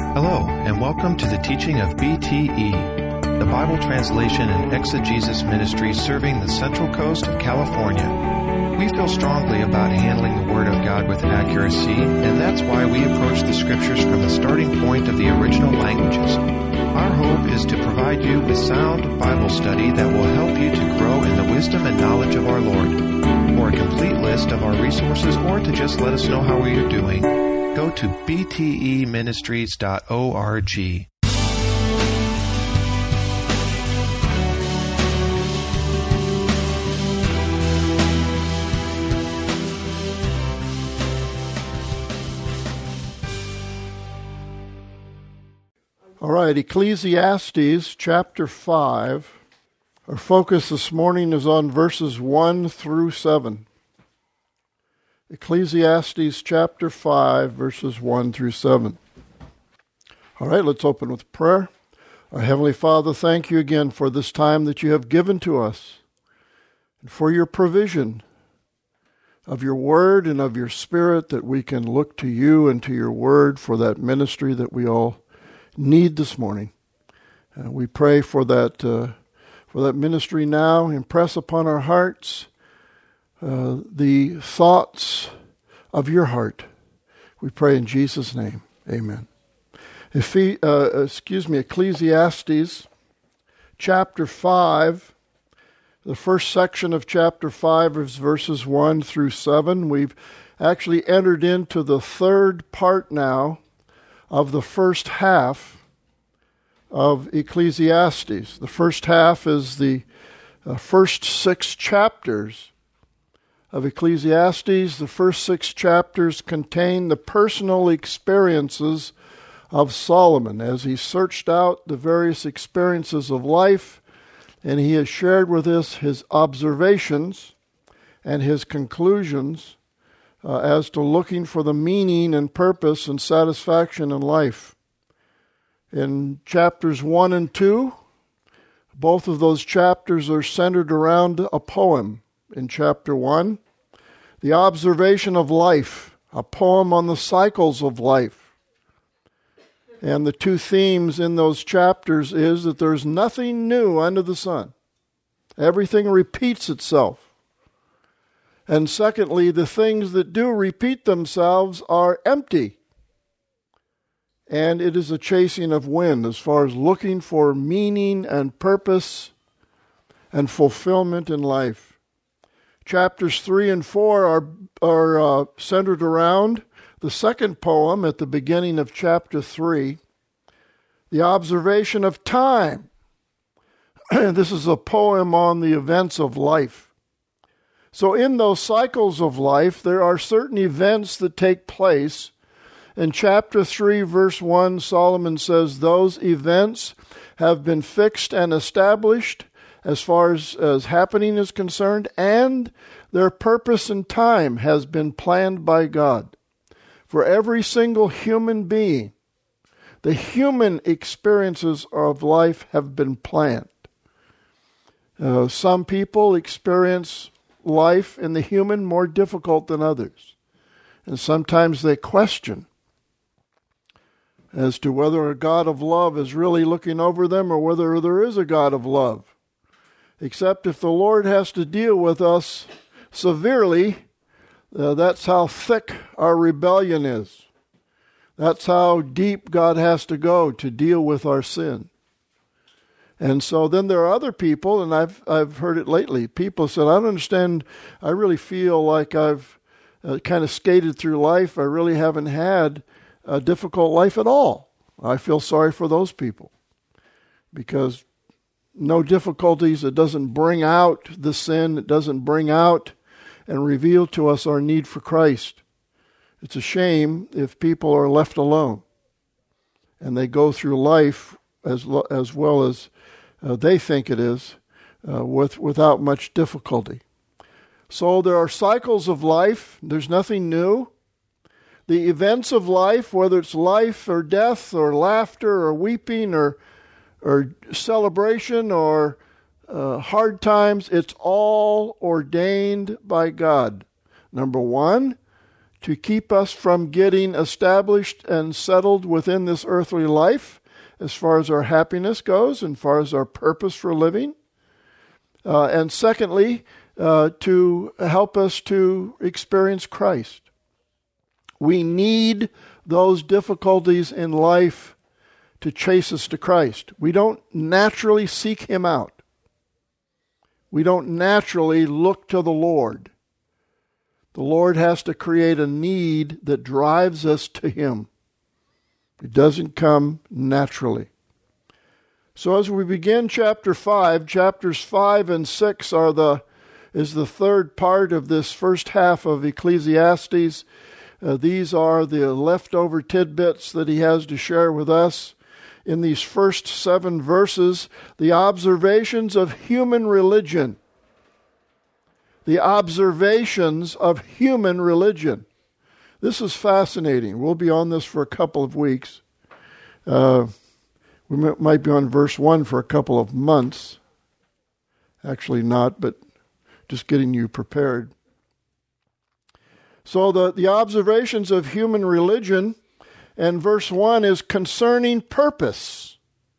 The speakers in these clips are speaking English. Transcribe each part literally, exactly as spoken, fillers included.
Hello, and welcome to the teaching of B T E, the Bible Translation and Exegesis Ministry serving the Central Coast of California. We feel strongly about handling the Word of God with accuracy, and that's why we approach the Scriptures from the starting point of the original languages. Our hope is to provide you with sound Bible study that will help you to grow in the wisdom and knowledge of our Lord. For a complete list of our resources or to just let us know how we are doing, go to b t e ministries dot org. All right, Ecclesiastes chapter five. Our focus this morning is on verses one through seven. Ecclesiastes chapter five, verses one through seven. All right, let's open with prayer. Our Heavenly Father, thank you again for this time that you have given to us and for your provision of your word and of your spirit, that we can look to you and to your word for that ministry that we all need this morning. Uh, we pray for that uh, for that ministry now. Impress upon our hearts uh, the thoughts of your heart. We pray in Jesus' name. Amen. If he, uh, excuse me, Ecclesiastes chapter five, the first section of chapter five is verses one through seven. We've actually entered into the third part now of the first half of Ecclesiastes. The first half is the uh, first six chapters of Ecclesiastes. The first six chapters contain the personal experiences of Solomon as he searched out the various experiences of life, and he has shared with us his observations and his conclusions Uh, as to looking for the meaning and purpose and satisfaction in life. In chapters one and two, both of those chapters are centered around a poem. In chapter one, the observation of life, a poem on the cycles of life. And the two themes in those chapters is that there's nothing new under the sun. Everything repeats itself. And secondly, the things that do repeat themselves are empty. And it is a chasing of wind as far as looking for meaning and purpose and fulfillment in life. Chapters three and four are, are uh, centered around the second poem at the beginning of chapter three, the observation of time. This is a poem on the events of life. So in those cycles of life, there are certain events that take place. In chapter three, verse one, Solomon says, those events have been fixed and established as far as, as happening is concerned, and their purpose and time has been planned by God. For every single human being, the human experiences of life have been planned. Uh, some people experience life in the human more difficult than others. And sometimes they question as to whether a God of love is really looking over them or whether there is a God of love. Except if the Lord has to deal with us severely, uh, that's how thick our rebellion is. That's how deep God has to go to deal with our sin. And so then there are other people, and I've I've heard it lately. People said, I don't understand. I really feel like I've uh, kind of skated through life. I really haven't had a difficult life at all. I feel sorry for those people because no difficulties. It doesn't bring out the sin. It doesn't bring out and reveal to us our need for Christ. It's a shame if people are left alone and they go through life as as well as Uh, they think it is, uh, with without much difficulty. So there are cycles of life. There's nothing new. The events of life, whether it's life or death or laughter or weeping or or celebration or uh, hard times, it's all ordained by God. Number one, to keep us from getting established and settled within this earthly life as far as our happiness goes and as far as our purpose for living. Uh, and secondly, uh, to help us to experience Christ. We need those difficulties in life to chase us to Christ. We don't naturally seek Him out. We don't naturally look to the Lord. The Lord has to create a need that drives us to Him. It doesn't come naturally. So as we begin chapter five, chapters five and six are the is the third part of this first half of Ecclesiastes. Uh, these are the leftover tidbits that he has to share with us. In these first seven verses, the observations of human religion. The observations of human religion. This is fascinating. We'll be on this for a couple of weeks. Uh, we might be on verse one for a couple of months. Actually not, but just getting you prepared. So the, the observations of human religion, and verse one is concerning purpose.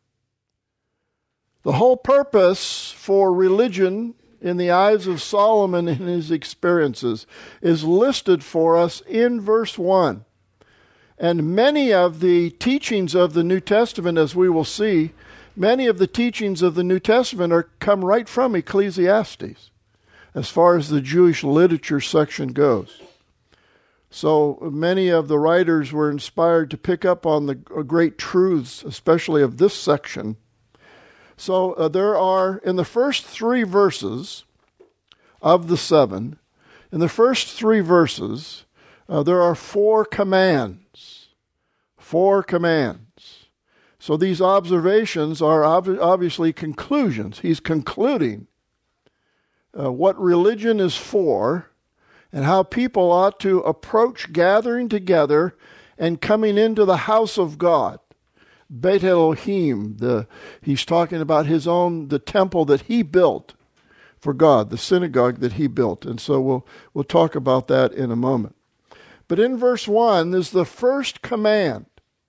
The whole purpose for religion in the eyes of Solomon in his experiences is listed for us in verse one. And many of the teachings of the New Testament, as we will see, many of the teachings of the New Testament are come right from Ecclesiastes, as far as the Jewish literature section goes. So many of the writers were inspired to pick up on the great truths, especially of this section. So uh, there are, in the first three verses of the seven, in the first three verses, uh, there are four commands. Four commands. So these observations are ob- obviously conclusions. He's concluding uh, what religion is for, and how people ought to approach gathering together and coming into the house of God. Beit Elohim, the, he's talking about his own, the temple that he built for God, the synagogue that he built. And so we'll, we'll talk about that in a moment. But in verse one is the first command.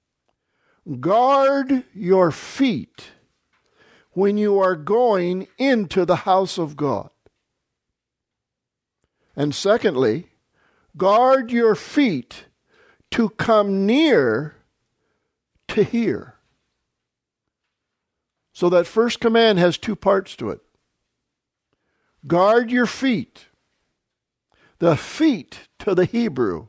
Guard your feet when you are going into the house of God. And secondly, guard your feet to come near to hear. So that first command has two parts to it. Guard your feet. The feet to the Hebrew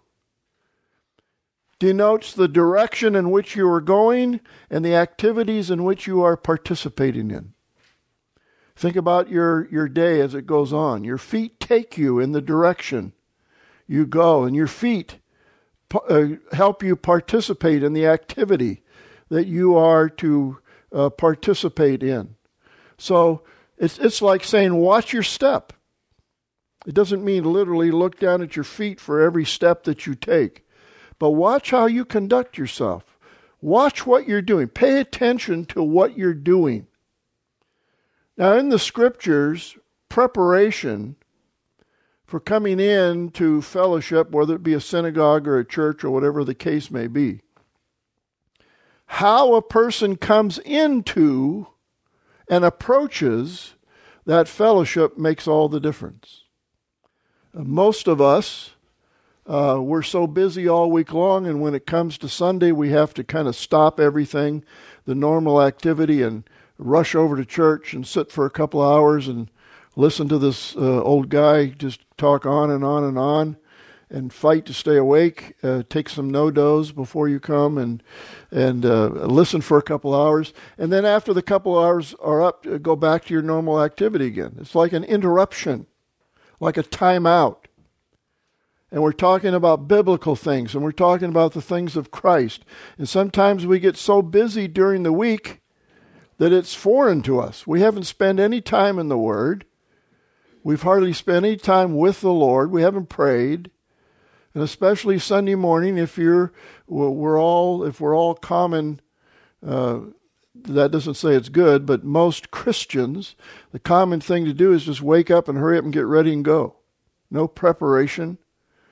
denotes the direction in which you are going and the activities in which you are participating in. Think about your, your day as it goes on. Your feet take you in the direction you go, and your feet uh, help you participate in the activity that you are to uh, participate in. So it's it's like saying, watch your step. It doesn't mean literally look down at your feet for every step that you take, but watch how you conduct yourself. Watch what you're doing. Pay attention to what you're doing. Now, in the Scriptures, preparation for coming in to fellowship, whether it be a synagogue or a church or whatever the case may be, how a person comes into and approaches that fellowship makes all the difference. Most of us, uh, we're so busy all week long, and when it comes to Sunday, we have to kind of stop everything, the normal activity, and rush over to church and sit for a couple of hours and listen to this uh, old guy just talk on and on and on and fight to stay awake. Uh, take some no-dos before you come and and uh, listen for a couple of hours. And then after the couple of hours are up, uh, go back to your normal activity again. It's like an interruption, like a timeout. And we're talking about biblical things, and we're talking about the things of Christ. And sometimes we get so busy during the week that it's foreign to us. We haven't spent any time in the Word. We've hardly spent any time with the Lord. We haven't prayed. And especially Sunday morning, if you're, we're all, if we're all common, uh, that doesn't say it's good, but most Christians, the common thing to do is just wake up and hurry up and get ready and go. No preparation,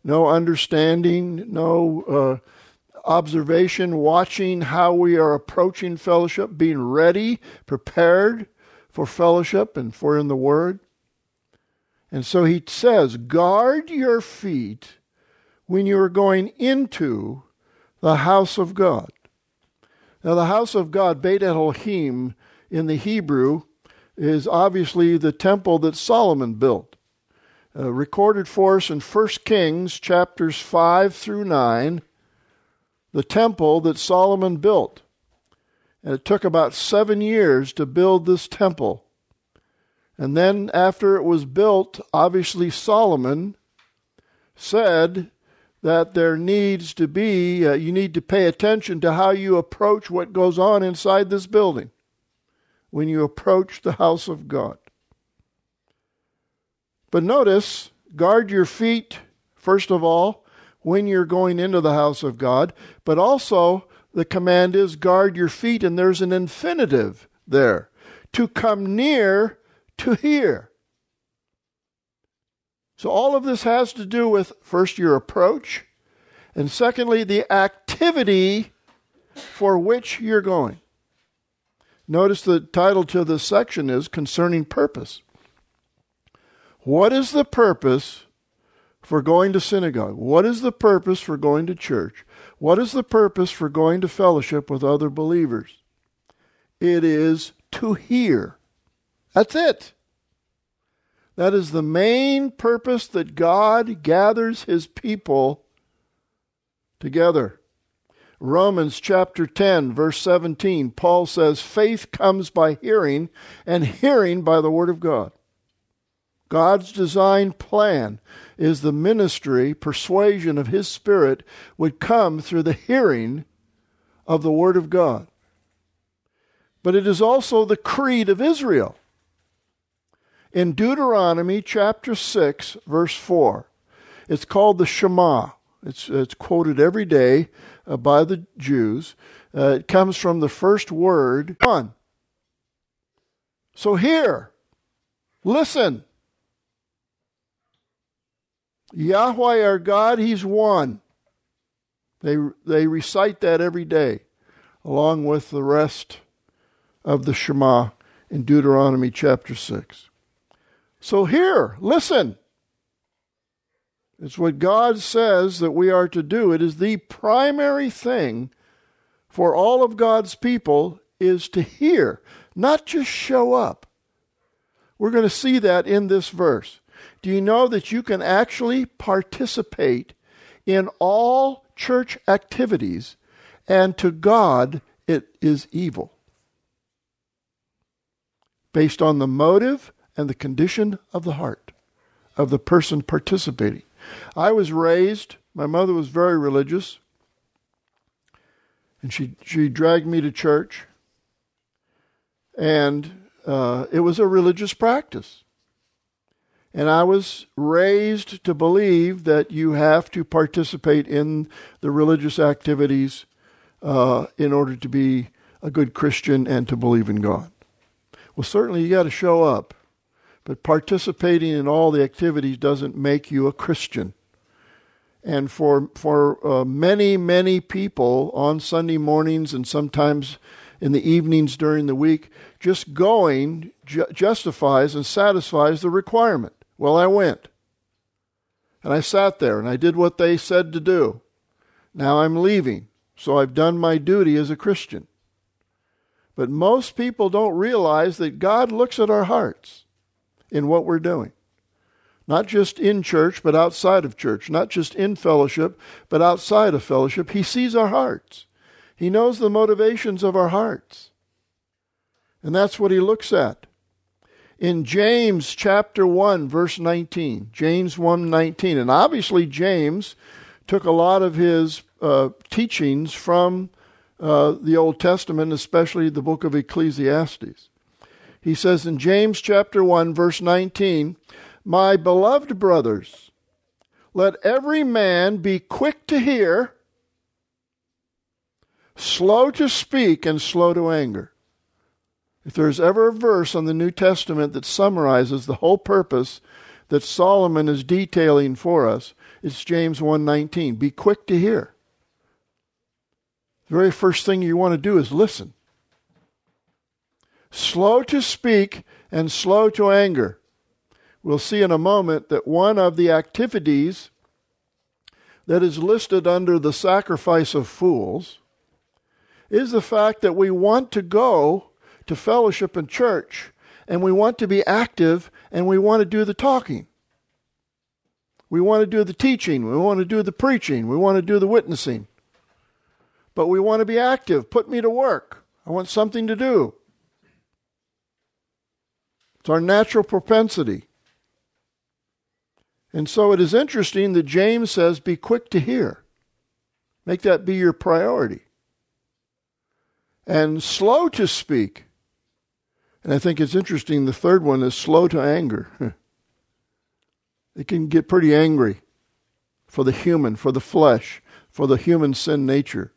no understanding, no uh, observation, watching how we are approaching fellowship, being ready, prepared for fellowship and for in the Word. And so he says, guard your feet when you are going into the house of God. Now the house of God, Beit Elohim in the Hebrew, is obviously the temple that Solomon built. Uh, recorded for us in First Kings chapters five through nine, the temple that Solomon built. And it took about seven years to build this temple. And then after it was built, obviously Solomon said that there needs to be, uh, you need to pay attention to how you approach what goes on inside this building when you approach the house of God. But notice, guard your feet, first of all, when you're going into the house of God, but also the command is guard your feet, and there's an infinitive there, to come near to hear. So all of this has to do with, first, your approach, and secondly, the activity for which you're going. Notice the title to this section is Concerning Purpose. What is the purpose for going to synagogue? What is the purpose for going to church? What is the purpose for going to fellowship with other believers? It is to hear. That's it. That is the main purpose that God gathers his people together. Romans chapter ten, verse seventeen, Paul says, faith comes by hearing, and hearing by the word of God. God's design plan is the ministry, persuasion of his Spirit would come through the hearing of the word of God. But it is also the creed of Israel. In Deuteronomy chapter six, verse four, it's called the Shema. It's, it's quoted every day uh, by the Jews. Uh, it comes from the first word, one. So hear, listen. Yahweh our God, he's one. They, they recite that every day, along with the rest of the Shema in Deuteronomy chapter six. So hear, listen. It's what God says that we are to do. It is the primary thing for all of God's people is to hear, not just show up. We're going to see that in this verse. Do you know that you can actually participate in all church activities, and to God it is evil? Based on the motive and the condition of the heart of the person participating. I was raised, my mother was very religious, and she, she dragged me to church, and uh, it was a religious practice. And I was raised to believe that you have to participate in the religious activities uh, in order to be a good Christian and to believe in God. Well, certainly you got to show up. But participating in all the activities doesn't make you a Christian. And for for uh, many, many people on Sunday mornings and sometimes in the evenings during the week, just going ju- justifies and satisfies the requirement. Well, I went. And I sat there and I did what they said to do. Now I'm leaving. So I've done my duty as a Christian. But most people don't realize that God looks at our hearts in what we're doing. Not just in church, but outside of church. Not just in fellowship, but outside of fellowship. He sees our hearts. He knows the motivations of our hearts. And that's what he looks at. In James chapter one, verse nineteen. James one nineteen. And obviously James took a lot of his uh, teachings from uh, the Old Testament, especially the book of Ecclesiastes. He says in James chapter one, verse nineteen, my beloved brothers, let every man be quick to hear, slow to speak, and slow to anger. If there's ever a verse on the New Testament that summarizes the whole purpose that Solomon is detailing for us, it's James one nineteen. Be quick to hear. The very first thing you want to do is listen. Slow to speak and slow to anger. We'll see in a moment that one of the activities that is listed under the sacrifice of fools is the fact that we want to go to fellowship and church, and we want to be active, and we want to do the talking. We want to do the teaching. We want to do the preaching. We want to do the witnessing. But we want to be active. Put me to work. I want something to do. It's our natural propensity. And so it is interesting that James says, be quick to hear. Make that be your priority. And slow to speak. And I think it's interesting, the third one is slow to anger. It can get pretty angry for the human, for the flesh, for the human sin nature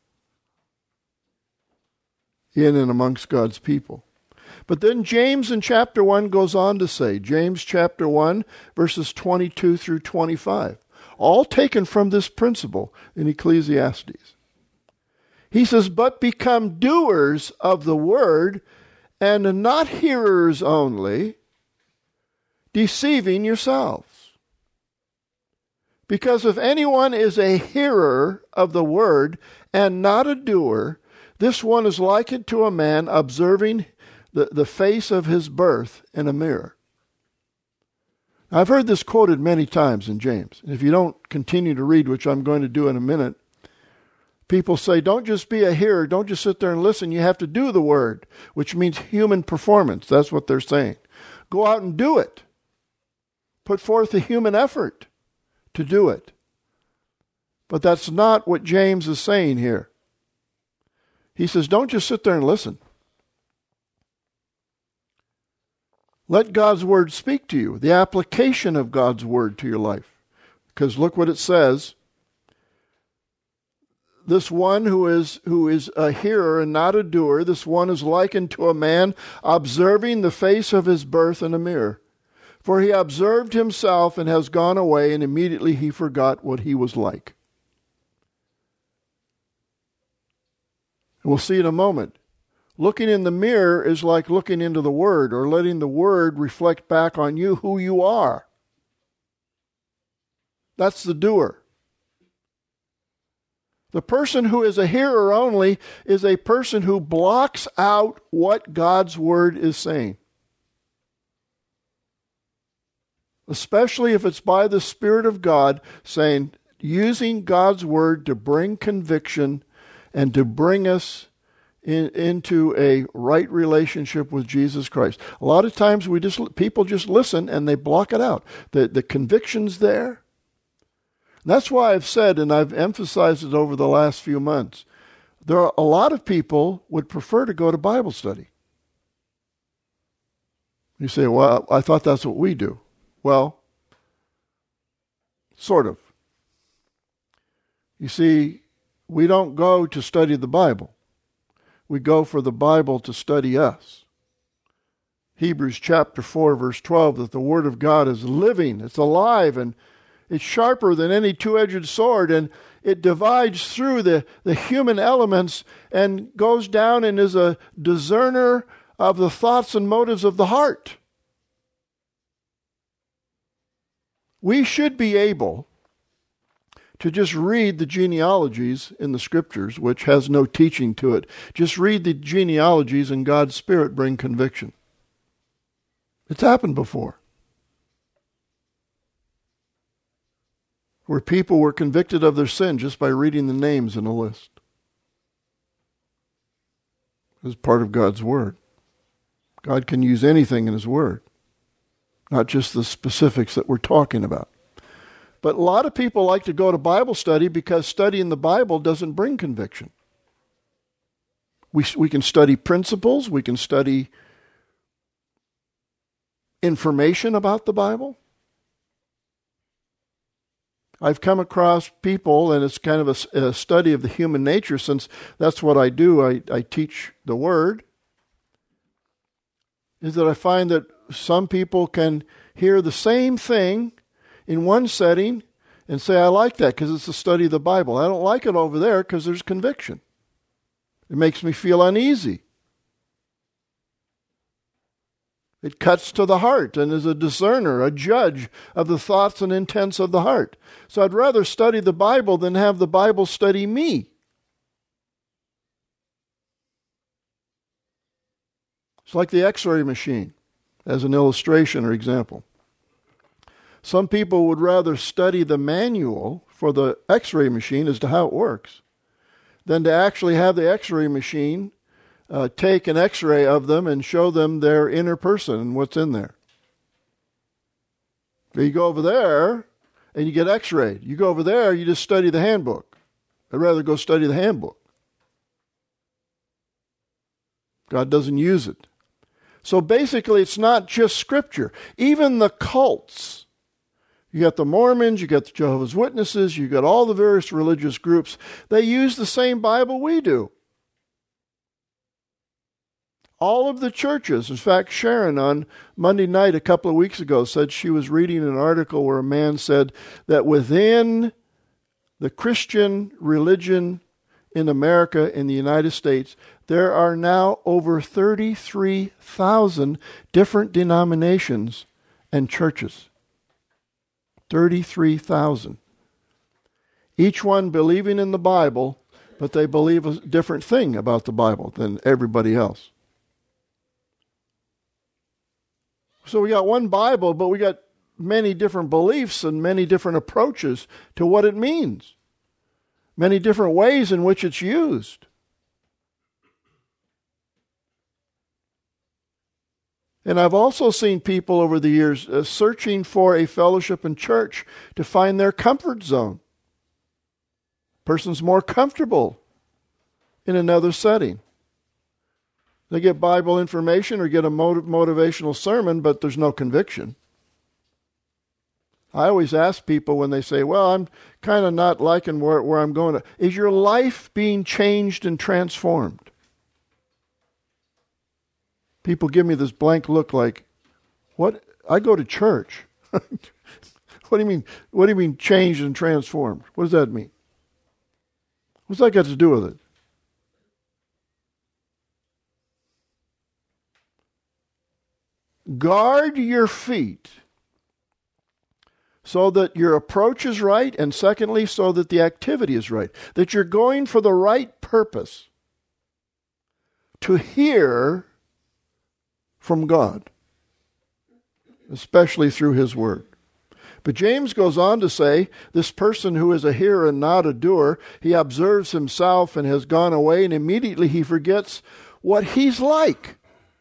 in and amongst God's people. But then James in chapter one goes on to say, James chapter one, verses twenty-two through twenty-five, all taken from this principle in Ecclesiastes. He says, but become doers of the word, and not hearers only, deceiving yourselves. Because if anyone is a hearer of the word and not a doer, this one is likened to a man observing the, the face of his birth in a mirror. Now, I've heard this quoted many times in James. If you don't continue to read, which I'm going to do in a minute, people say, don't just be a hearer, don't just sit there and listen, you have to do the word, which means human performance. That's what they're saying. Go out and do it. Put forth a human effort to do it. But that's not what James is saying here. He says, don't just sit there and listen. Let God's word speak to you, the application of God's word to your life. Because look what it says. This one who is who is a hearer and not a doer, this one is likened to a man observing the face of his birth in a mirror. For he observed himself and has gone away, and immediately he forgot what he was like. We'll see in a moment. Looking in the mirror is like looking into the Word, or letting the Word reflect back on you who you are. That's the doer. The person who is a hearer only is a person who blocks out what God's Word is saying. Especially if it's by the Spirit of God, saying, using God's Word to bring conviction and to bring us in, into a right relationship with Jesus Christ. A lot of times we just people just listen and they block it out. The, the conviction's there. That's why I've said, and I've emphasized it over the last few months, there are a lot of people would prefer to go to Bible study. You say, well, I thought that's what we do. Well, sort of. You see, we don't go to study the Bible. We go for the Bible to study us. Hebrews chapter four, verse twelve, that the Word of God is living, it's alive, and it's sharper than any two-edged sword, and it divides through the, the human elements and goes down and is a discerner of the thoughts and motives of the heart. We should be able to just read the genealogies in the Scriptures, which has no teaching to it. Just read the genealogies and God's Spirit bring conviction. It's happened before. Where people were convicted of their sin just by reading the names in a list. It's part of God's Word. God can use anything in His Word, not just the specifics that we're talking about. But a lot of people like to go to Bible study because studying the Bible doesn't bring conviction. We, we can study principles, we can study information about the Bible. I've come across people, and it's kind of a, a study of the human nature, since that's what I do. I, I teach the Word, is that I find that some people can hear the same thing in one setting and say, I like that because it's the study of the Bible. I don't like it over there because there's conviction. It makes me feel uneasy. It cuts to the heart and is a discerner, a judge of the thoughts and intents of the heart. So I'd rather study the Bible than have the Bible study me. It's like the X-ray machine, as an illustration or example. Some people would rather study the manual for the X-ray machine as to how it works than to actually have the X-ray machine uh, take an X-ray of them and show them their inner person and what's in there. But you go over there and you get X-rayed. You go over there, you just study the handbook. I'd rather go study the handbook. God doesn't use it. So basically, it's not just Scripture. Even the cults, you got the Mormons, you got the Jehovah's Witnesses, you got all the various religious groups, they use the same Bible we do. All of the churches. In fact, Sharon on Monday night a couple of weeks ago said she was reading an article where a man said that within the Christian religion in America, in the United States, there are now over thirty-three thousand different denominations and churches. thirty-three thousand. Each one believing in the Bible, but they believe a different thing about the Bible than everybody else. So we got one Bible, but we got many different beliefs and many different approaches to what it means. Many different ways in which it's used. And I've also seen people over the years uh, searching for a fellowship in church to find their comfort zone. Person's more comfortable in another setting. They get Bible information or get a motiv- motivational sermon, but there's no conviction. I always ask people when they say, well, I'm kind of not liking where, where I'm going. To. Is your life being changed and transformed? People give me this blank look like, what? I go to church. What do you mean? What do you mean changed and transformed? What does that mean? What's that got to do with it? Guard your feet so that your approach is right, and secondly, so that the activity is right. That you're going for the right purpose. To hear from God, especially through His Word. But James goes on to say, this person who is a hearer and not a doer, he observes himself and has gone away, and immediately he forgets what he's like.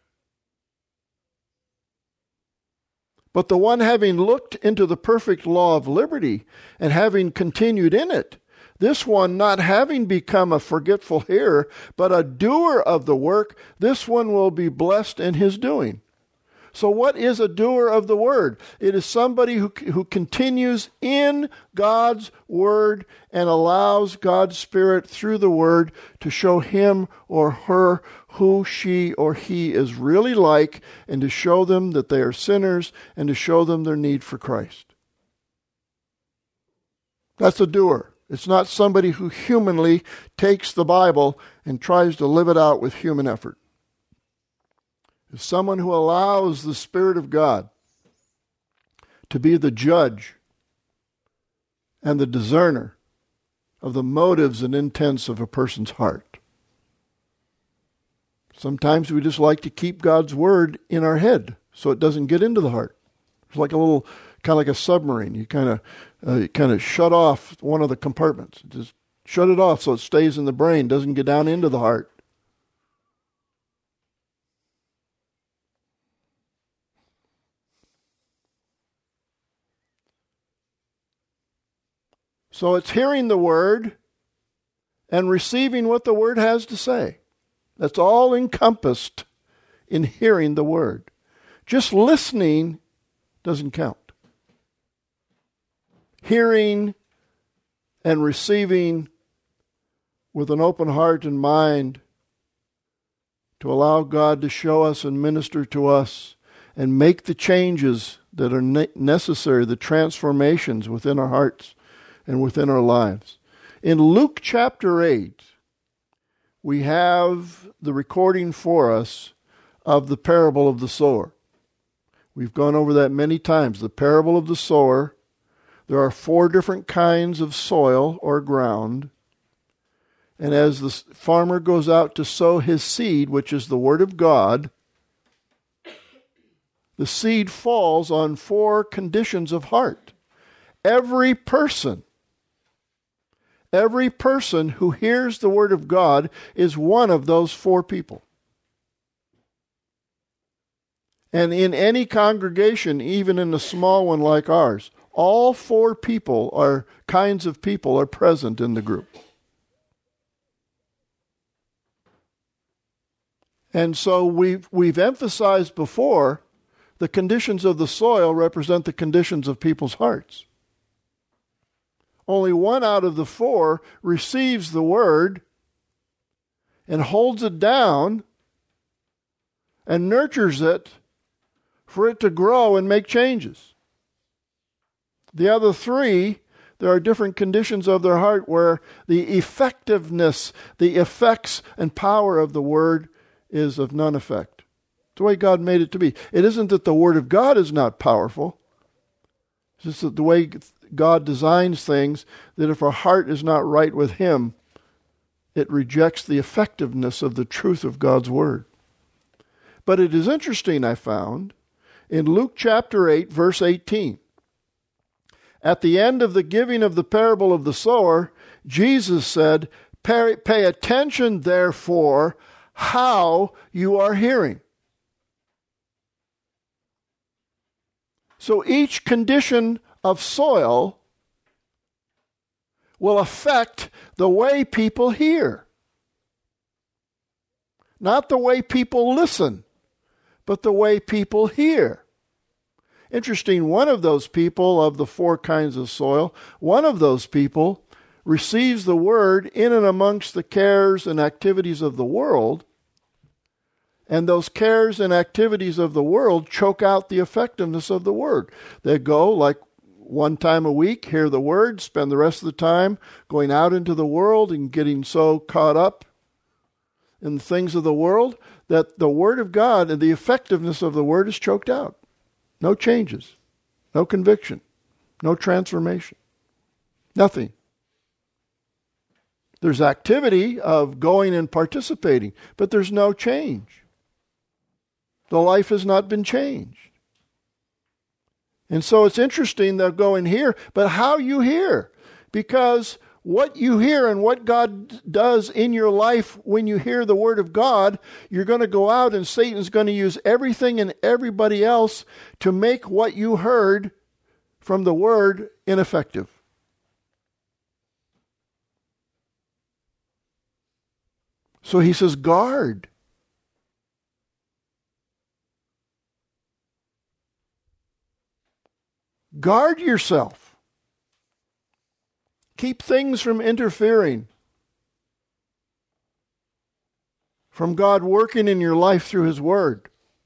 But the one having looked into the perfect law of liberty and having continued in it, this one not having become a forgetful hearer, but a doer of the work, this one will be blessed in his doing. So what is a doer of the word? It is somebody who, who continues in God's word and allows God's Spirit through the word to show him or her who she or he is really like, and to show them that they are sinners and to show them their need for Christ. That's a doer. It's not somebody who humanly takes the Bible and tries to live it out with human effort. It's someone who allows the Spirit of God to be the judge and the discerner of the motives and intents of a person's heart. Sometimes we just like to keep God's Word in our head so it doesn't get into the heart. It's like a little, kind of like a submarine. You kind of uh, kind of shut off one of the compartments. Just shut it off so it stays in the brain, doesn't get down into the heart. So it's hearing the Word and receiving what the Word has to say. That's all encompassed in hearing the Word. Just listening doesn't count. Hearing and receiving with an open heart and mind to allow God to show us and minister to us and make the changes that are ne- necessary, the transformations within our hearts and within our lives. In Luke chapter eight, we have the recording for us of the parable of the sower. We've gone over that many times. The parable of the sower. There are four different kinds of soil or ground. And as the farmer goes out to sow his seed, which is the Word of God, the seed falls on four conditions of heart. Every person, every person who hears the Word of God is one of those four people. And in any congregation, even in a small one like ours, all four people are kinds of people are present in the group. And so we've we've emphasized before, the conditions of the soil represent the conditions of people's hearts. Only one out of the four receives the word and holds it down and nurtures it for it to grow and make changes. The other three, there are different conditions of their heart where the effectiveness, the effects and power of the word is of none effect. It's the way God made it to be. It isn't that the Word of God is not powerful. It's just that the way God designs things, that if our heart is not right with Him, it rejects the effectiveness of the truth of God's Word. But it is interesting, I found, in Luke chapter eight, verse eighteen. At the end of the giving of the parable of the sower, Jesus said, Pay, pay attention, therefore, how you are hearing. So each condition of soil will affect the way people hear. Not the way people listen, but the way people hear. Interesting, one of those people of the four kinds of soil, one of those people receives the word in and amongst the cares and activities of the world, and those cares and activities of the world choke out the effectiveness of the word. They go like one time a week, hear the word, spend the rest of the time going out into the world and getting so caught up in the things of the world that the word of God and the effectiveness of the word is choked out. No changes, no conviction, no transformation, nothing. There's activity of going and participating, but there's no change. The life has not been changed. And so it's interesting they'll go and hear, but how you hear. Because what you hear and what God does in your life when you hear the Word of God, you're going to go out and Satan's going to use everything and everybody else to make what you heard from the Word ineffective. So he says, guard. Guard yourself. Keep things from interfering, from God working in your life through His Word.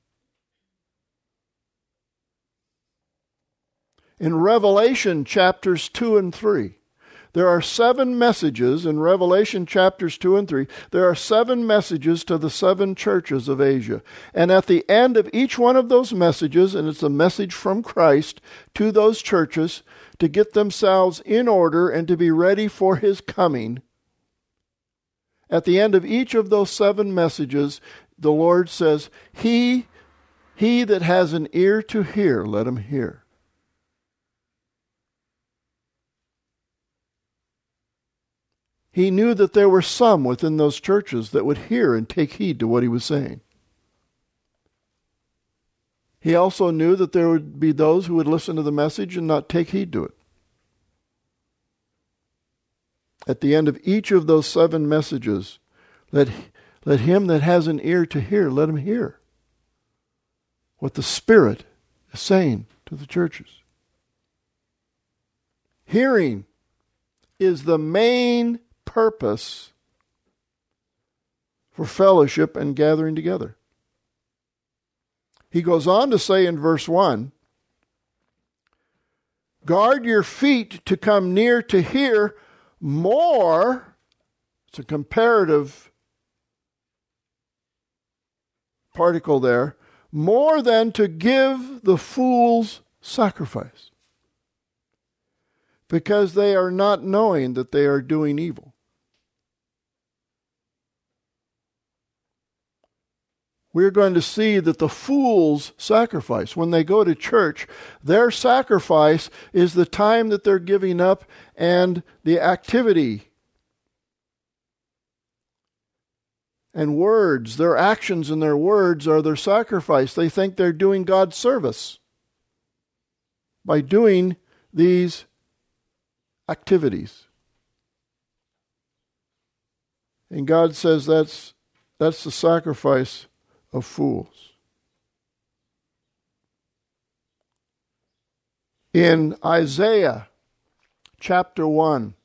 In Revelation chapters two and three, there are seven messages in Revelation chapters two and three. There are seven messages to the seven churches of Asia. And at the end of each one of those messages, and it's a message from Christ to those churches to get themselves in order and to be ready for His coming. At the end of each of those seven messages, the Lord says, He, he that has an ear to hear, let him hear. He knew that there were some within those churches that would hear and take heed to what He was saying. He also knew that there would be those who would listen to the message and not take heed to it. At the end of each of those seven messages, let, let him that has an ear to hear, let him hear what the Spirit is saying to the churches. Hearing is the main purpose for fellowship and gathering together. He goes on to say in verse one, guard your feet to come near to hear more. It's a comparative particle there. More than to give the fools sacrifice. Because they are not knowing that they are doing evil. We're going to see that the fools sacrifice. When they go to church, their sacrifice is the time that they're giving up and the activity and words. Their actions and their words are their sacrifice. They think they're doing God's service by doing these activities. And God says that's that's the sacrifice of fools. In Isaiah chapter one,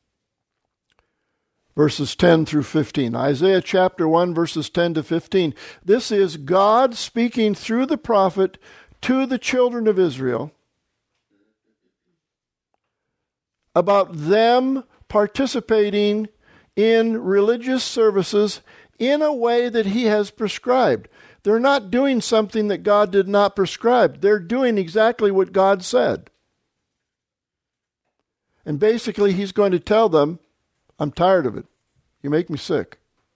verses ten through fifteen. Isaiah chapter one, verses ten to fifteen. This is God speaking through the prophet to the children of Israel about them participating in religious services in a way that he has prescribed. They're not doing something that God did not prescribe. They're doing exactly what God said. And basically he's going to tell them, I'm tired of it. You make me sick.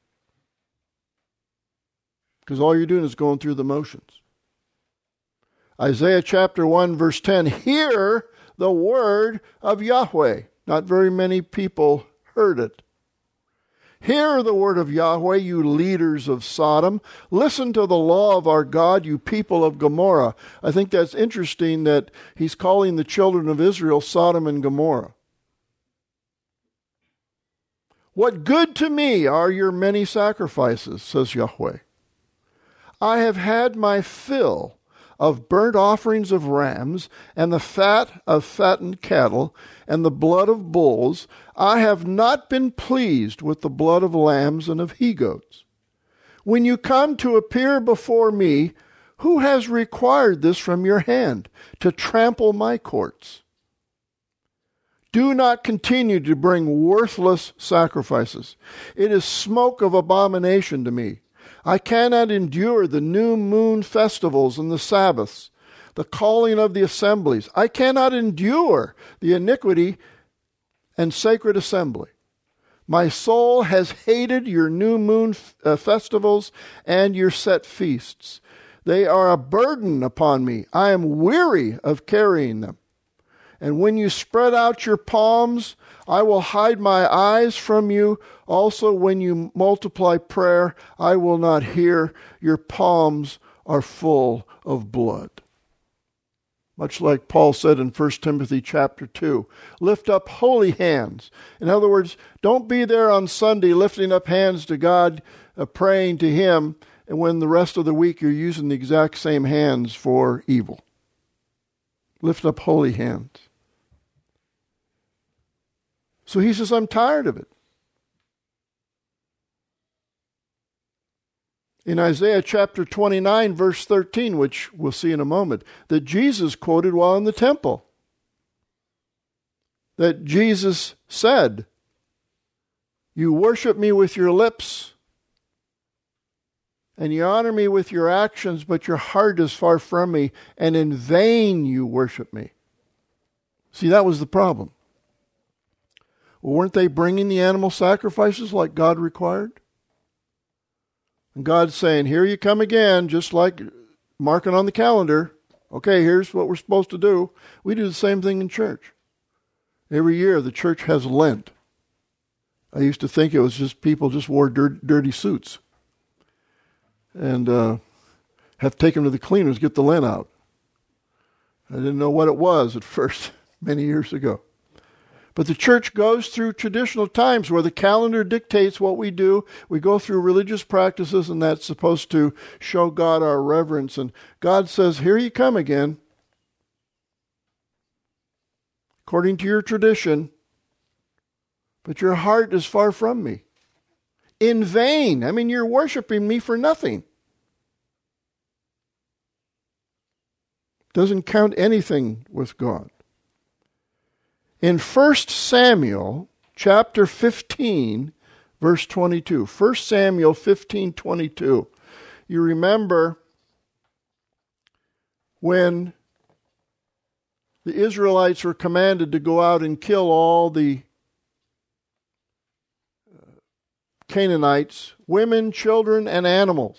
Because all you're doing is going through the motions. Isaiah chapter one, verse ten, hear the word of Yahweh. Not very many people heard it. Hear the word of Yahweh, you leaders of Sodom. Listen to the law of our God, you people of Gomorrah. I think that's interesting that he's calling the children of Israel Sodom and Gomorrah. What good to me are your many sacrifices, says Yahweh. I have had my fill of burnt offerings of rams, and the fat of fattened cattle, and the blood of bulls. I have not been pleased with the blood of lambs and of he-goats. When you come to appear before me, who has required this from your hand, to trample my courts? Do not continue to bring worthless sacrifices. It is smoke of abomination to me. I cannot endure the new moon festivals and the Sabbaths, the calling of the assemblies. I cannot endure the iniquity and sacred assembly. My soul has hated your new moon uh, festivals and your set feasts. They are a burden upon me. I am weary of carrying them. And when you spread out your palms, I will hide my eyes from you. Also, when you multiply prayer, I will not hear. Your palms are full of blood. Much like Paul said in First Timothy chapter two, lift up holy hands. In other words, don't be there on Sunday lifting up hands to God, uh, praying to Him, and when the rest of the week you're using the exact same hands for evil. Lift up holy hands. So he says, I'm tired of it. In Isaiah chapter twenty-nine, verse thirteen, which we'll see in a moment, that Jesus quoted while in the temple. That Jesus said, you worship me with your lips, and you honor me with your actions, but your heart is far from me, and in vain you worship me. See, that was the problem. Well, weren't they bringing the animal sacrifices like God required? And God's saying, here you come again, just like marking on the calendar. Okay, here's what we're supposed to do. We do the same thing in church. Every year the church has Lent. I used to think it was just people just wore dirt, dirty suits. And uh, have to take them to the cleaners, get the lint out. I didn't know what it was at first, many years ago. But the church goes through traditional times where the calendar dictates what we do. We go through religious practices, and that's supposed to show God our reverence. And God says, here you come again. According to your tradition, but your heart is far from me. In vain. I mean, you're worshiping me for nothing. Doesn't count anything with God. In First Samuel chapter fifteen, verse twenty-two. First Samuel fifteen, twenty-two. You remember when the Israelites were commanded to go out and kill all the Canaanites, women, children, and animals.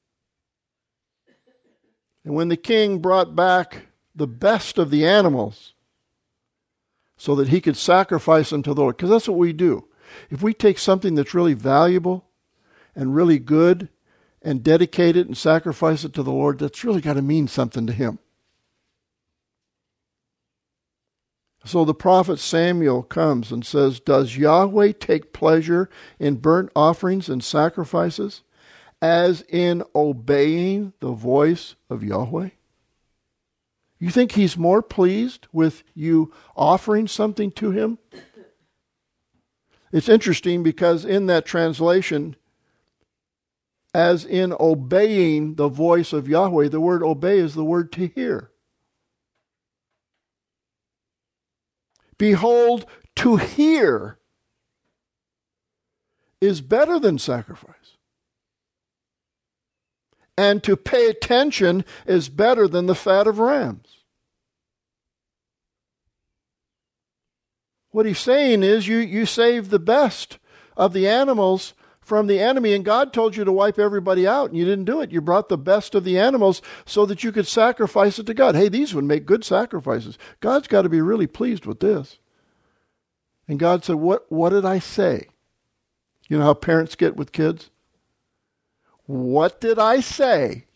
And when the king brought back the best of the animals so that he could sacrifice them to the Lord, because that's what we do. If we take something that's really valuable and really good and dedicate it and sacrifice it to the Lord, that's really got to mean something to him. So the prophet Samuel comes and says, does Yahweh take pleasure in burnt offerings and sacrifices as in obeying the voice of Yahweh? You think he's more pleased with you offering something to him? It's interesting because in that translation, as in obeying the voice of Yahweh, the word obey is the word to hear. Behold, to hear is better than sacrifice. And to pay attention is better than the fat of rams. What he's saying is you, you save the best of the animals from the enemy, and God told you to wipe everybody out, and you didn't do it. You brought the best of the animals so that you could sacrifice it to God. Hey, these would make good sacrifices. God's got to be really pleased with this. And God said, what, what did I say? You know how parents get with kids? What did I say?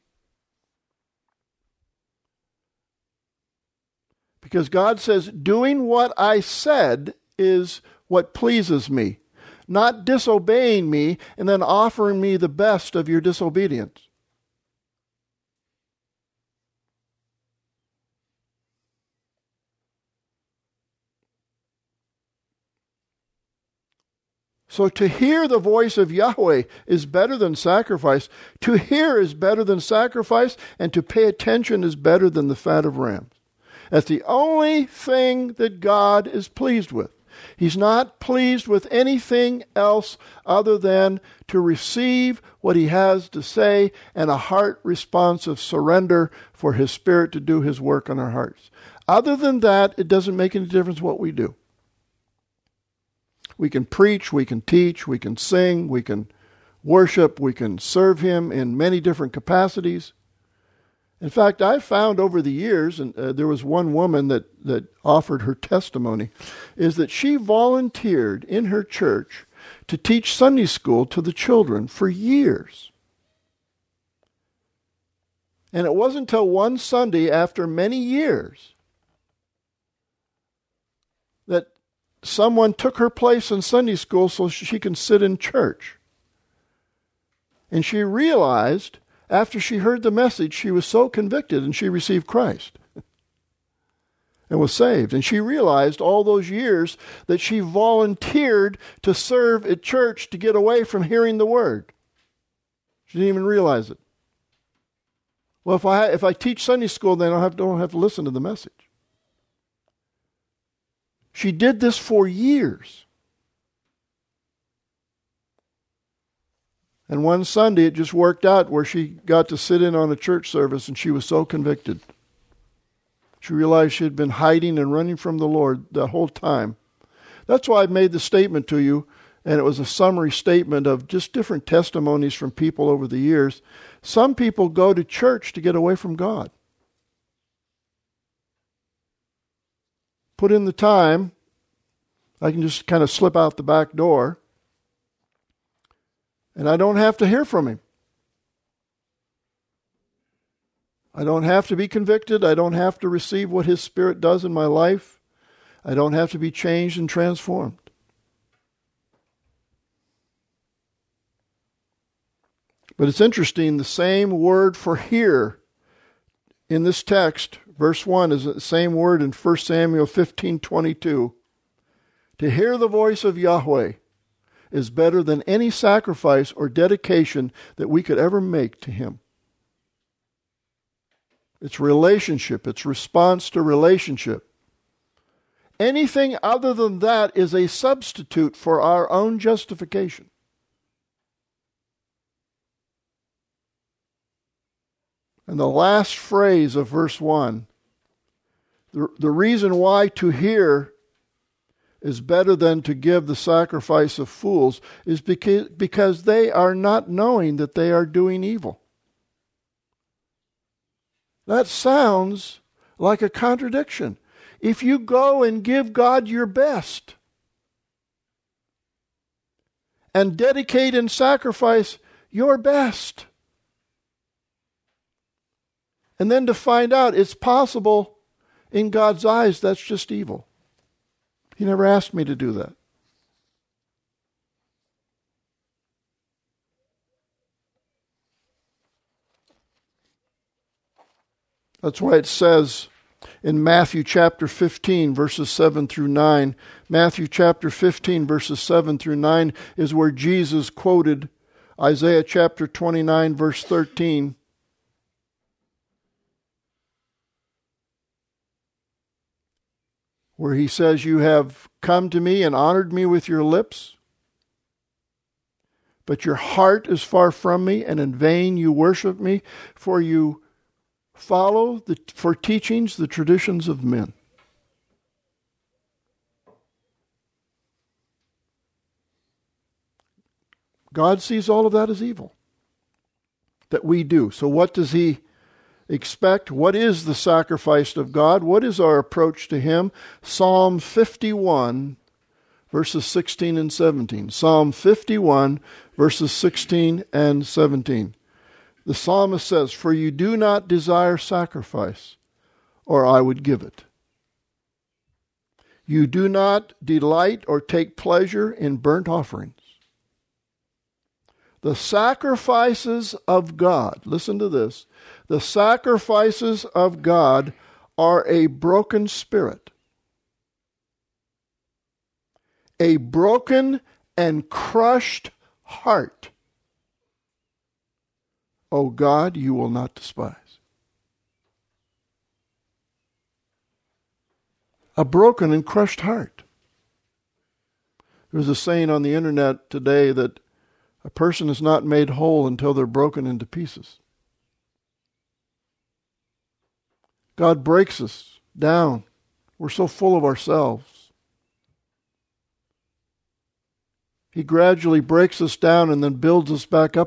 Because God says, doing what I said is what pleases me. Not disobeying me and then offering me the best of your disobedience. So to hear the voice of Yahweh is better than sacrifice. To hear is better than sacrifice, and to pay attention is better than the fat of rams. That's the only thing that God is pleased with. He's not pleased with anything else other than to receive what he has to say and a heart response of surrender for his Spirit to do his work on our hearts. Other than that, it doesn't make any difference what we do. We can preach, we can teach, we can sing, we can worship, we can serve him in many different capacities. In fact, I've found over the years, and uh, there was one woman that, that offered her testimony, is that she volunteered in her church to teach Sunday school to the children for years. And it wasn't until one Sunday after many years that someone took her place in Sunday school so she can sit in church. And she realized, after she heard the message, she was so convicted and she received Christ and was saved. And she realized all those years that she volunteered to serve at church to get away from hearing the word. She didn't even realize it. Well, if I if I teach Sunday school, then I don't have, don't have to listen to the message. She did this for years. And one Sunday it just worked out where she got to sit in on a church service and she was so convicted. She realized she had been hiding and running from the Lord the whole time. That's why I made the statement to you, and it was a summary statement of just different testimonies from people over the years. Some people go to church to get away from God. Put in the time, I can just kind of slip out the back door, and I don't have to hear from him. I don't have to be convicted. I don't have to receive what his Spirit does in my life. I don't have to be changed and transformed. But it's interesting, the same word for hear in this text, verse one, is the same word in First Samuel fifteen twenty-two. To hear the voice of Yahweh is better than any sacrifice or dedication that we could ever make to him. It's relationship. It's response to relationship. Anything other than that is a substitute for our own justification. And the last phrase of verse one, the, the reason why to hear is better than to give the sacrifice of fools is because, because they are not knowing that they are doing evil. That sounds like a contradiction. If you go and give God your best and dedicate and sacrifice your best, and then to find out it's possible in God's eyes, that's just evil. He never asked me to do that. That's why it says in Matthew chapter fifteen, verses seven through nine, Matthew chapter fifteen, verses seven through nine is where Jesus quoted Isaiah chapter twenty-nine, verse thirteen. Where he says, "You have come to me and honored me with your lips, but your heart is far from me, and in vain you worship me, for you follow the, for teachings the traditions of men." God sees all of that as evil that we do. So what does he expect? What is the sacrifice of God? What is our approach to him? Psalm fifty-one, verses sixteen and seventeen. Psalm fifty-one, verses sixteen and seventeen. The psalmist says, "For you do not desire sacrifice, or I would give it. You do not delight or take pleasure in burnt offerings." The sacrifices of God, listen to this, the sacrifices of God are a broken spirit, a broken and crushed heart. O God, you will not despise. A broken and crushed heart. There's a saying on the internet today that a person is not made whole until they're broken into pieces. God breaks us down. We're so full of ourselves. He gradually breaks us down and then builds us back up